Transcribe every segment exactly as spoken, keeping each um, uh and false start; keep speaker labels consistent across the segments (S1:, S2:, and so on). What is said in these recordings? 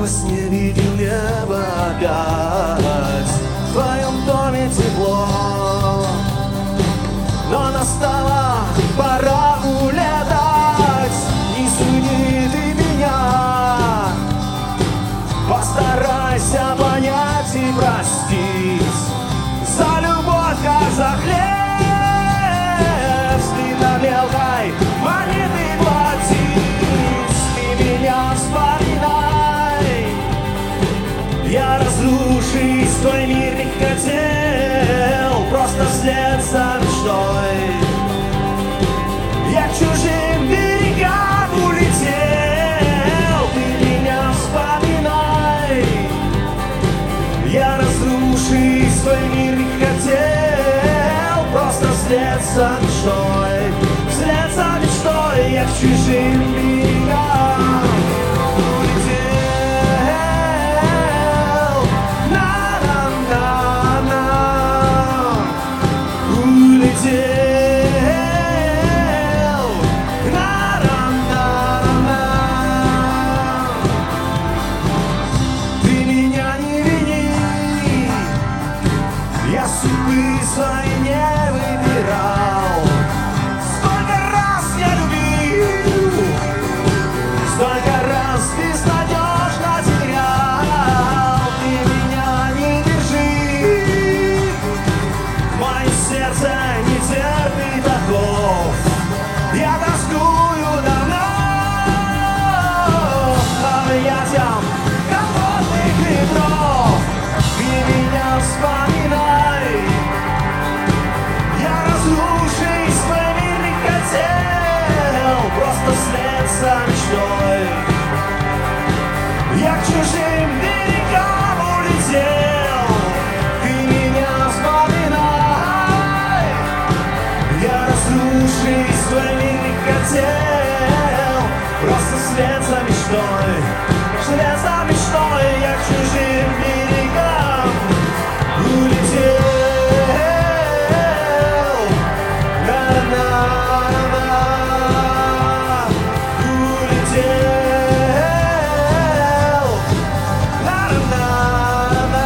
S1: во сне видел небо опять. В твоем доме тепло, но настала пора улетать. Не суди ты меня, постарайся понять и простить. За любовь, как за хлеб, стыдно мелкой монеты платить. Ты меня вспоминай, я разрушить твой мир не хотел, просто вслед за мечтой я к чужим берегам улетел. Ты меня вспоминай, я разрушить свой мир не хотел, просто вслед за мечтой, вслед за мечтой я к чужим берегам улетел. На-на-на-на, улетел. На-на-на-на. Ты меня не вини, я судьбы своей не выбирал. Сколько раз я любил, столько раз безнадежно терял. Ты меня не держи, мое сердце не терпит оков. Я тоскую давно по объятиям холодных ветров. Ты меня вспоминай, я разрушить свой мир не хотел, просто вслед за мечтой я к чужим берегам улетел. Ты меня вспоминай, я разрушить свой мир не хотел, просто вслед за мечтой, вслед за мечтой я к чужим берегам улетел. На-на-на, улетел. На-на-на.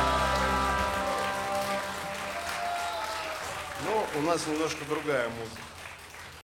S2: Ну, у нас немножко другая музыка.